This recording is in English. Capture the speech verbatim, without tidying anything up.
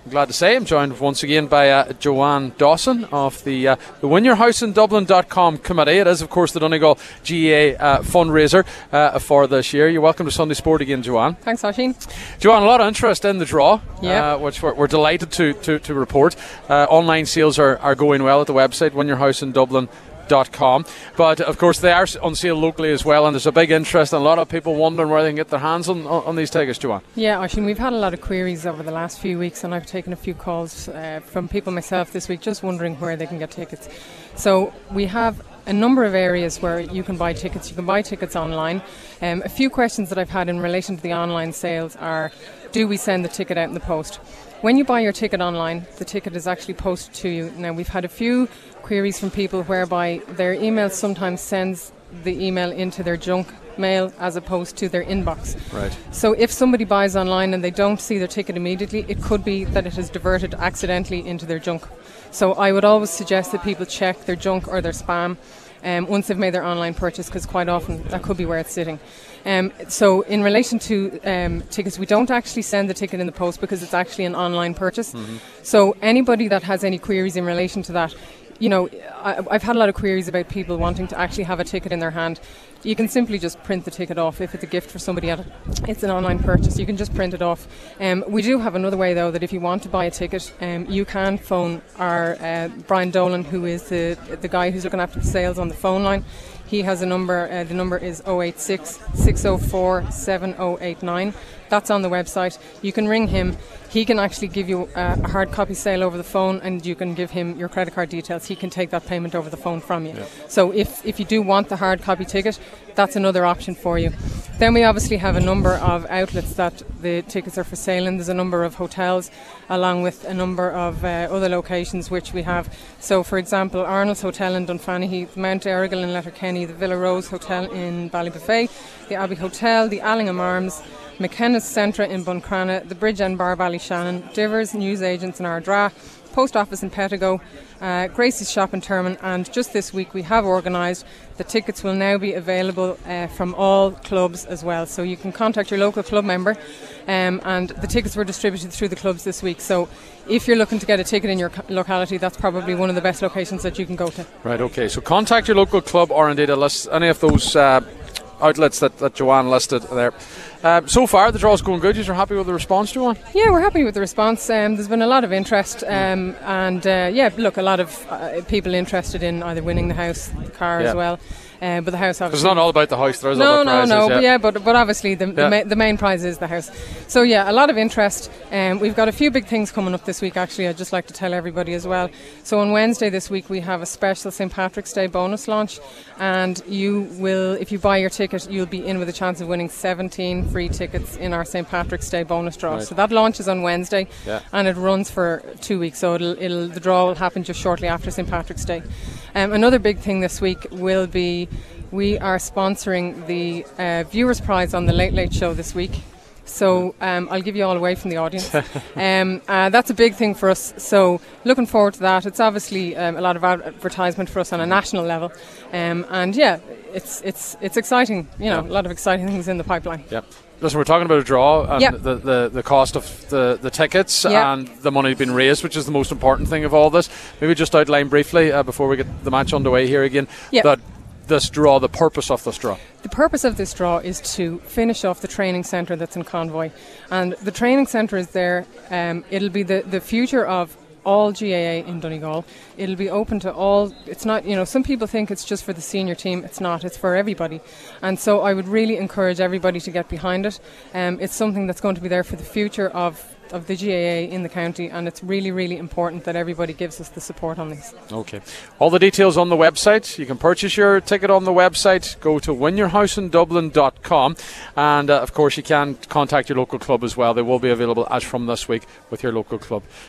I'm glad to say I'm joined once again by uh, Joanne Dawson of the uh, the Win Your House in Dublin dot com committee. It is, of course, the Donegal G A A uh, fundraiser uh, for this year. You're welcome to Sunday Sport again, Joanne. Thanks, Oisín. Joanne, a lot of interest in the draw, yeah. uh, which we're, we're delighted to, to, to report. Uh, online sales are, are going well at the website, Win Your House in Dublin dot com, but of course they are on sale locally as well, and there's a big interest and a lot of people wondering where they can get their hands on, on, on these tickets, Joanne. Yeah, Oisín, we've had a lot of queries over the last few weeks, and I've taken a few calls uh, from people myself this week just wondering where they can get tickets. So we have a number of areas where you can buy tickets. You can buy tickets online. Um, a few questions that I've had in relation to the online sales are, do we send the ticket out in the post? When you buy your ticket online, the ticket is actually posted to you. Now, we've had a few queries from people whereby their email sometimes sends the email into their junk mail as opposed to their inbox. Right. So if somebody buys online and they don't see their ticket immediately, it could be that it has diverted accidentally into their junk. So I would always suggest that people check their junk or their spam um, once they've made their online purchase, because quite often that could be where it's sitting. Um, so in relation to um, tickets, we don't actually send the ticket in the post because it's actually an online purchase. Mm-hmm. So anybody that has any queries in relation to that, you know, I, I've had a lot of queries about people wanting to actually have a ticket in their hand. You can simply just print the ticket off. If it's a gift for somebody, it's an online purchase, you can just print it off. Um, we do have another way, though, that if you want to buy a ticket, um, you can phone our uh, Brian Dolan, who is the the guy who's looking after the sales on the phone line. He has a number, uh, the number is oh eight six, six oh four, seven oh eight nine. That's on the website. You can ring him. He can actually give you uh, a hard copy sale over the phone, and you can give him your credit card details. He can take that payment over the phone from you. Yeah. So if, if you do want the hard copy ticket, that's another option for you. Then we obviously have a number of outlets that the tickets are for sale in. There's a number of hotels along with a number of uh, other locations which we have. So for example, Arnold's Hotel in Dunfanaghy, Mount Errigal in Letterkenny, the Villa Rose Hotel in Ballybuffet, the Abbey Hotel, the Allingham Arms, McKenna's Centra in Buncrana, the Bridge End Bar Ballyshannon, Divers Newsagents in Ardra, Post Office in Pettigo, uh, Gracie's Shop in Termon, and just this week we have organised the tickets will now be available uh, from all clubs as well. So you can contact your local club member, um, and the tickets were distributed through the clubs this week. So if you're looking to get a ticket in your co- locality, that's probably one of the best locations that you can go to. Right, okay. So contact your local club or indeed a list, any of those uh, outlets that, that Joanne listed there. Um, so far, the draw's going good. You're happy with the response, Joanne? Yeah, we're happy with the response. Um, there's been a lot of interest, um, and uh, yeah, look, a lot of uh, people interested in either winning the house, the car yeah. as well. Uh, but the house obviously... It's not all about the house, there's no, other no, prizes. No, no, yeah. yeah, but but obviously the, yeah. the, ma- the main prize is the house. So yeah, a lot of interest. Um, we've got a few big things coming up this week, actually, I'd just like to tell everybody as well. So on Wednesday this week we have a special Saint Patrick's Day bonus launch, and you will, if you buy your ticket, you'll be in with a chance of winning seventeen free tickets in our Saint Patrick's Day bonus draw. Right. So that launches on Wednesday, yeah. and it runs for two weeks, so it'll, it'll the draw will happen just shortly after Saint Patrick's Day. Um, another big thing this week will be we are sponsoring the uh, Viewers' Prize on the Late Late Show this week. So um, I'll give you all away from the audience. um, uh, that's a big thing for us. So looking forward to that. It's obviously um, a lot of advertisement for us on a national level. Um, and yeah, it's it's it's exciting. You know, yeah. a lot of exciting things in the pipeline. Yep. Listen, we're talking about a draw and yep. the, the, the cost of the, the tickets yep. and the money being raised, which is the most important thing of all this. Maybe just outline briefly uh, before we get the match underway here again yep. that this draw, the purpose of this draw. The purpose of this draw is to finish off the training centre that's in Convoy. And the training centre is there. Um, it'll be the, the future of all G A A in Donegal. It'll be open to all. It's not, you know, some people think it's just for the senior team. It's not. It's for everybody. And so I would really encourage everybody to get behind it. Um, it's something that's going to be there for the future of of the G A A in the county, and it's really, really important that everybody gives us the support on this. Okay. All the details on the website. You can purchase your ticket on the website. Go to win your house in Dublin dot com, and uh, of course you can contact your local club as well. They will be available as from this week with your local club.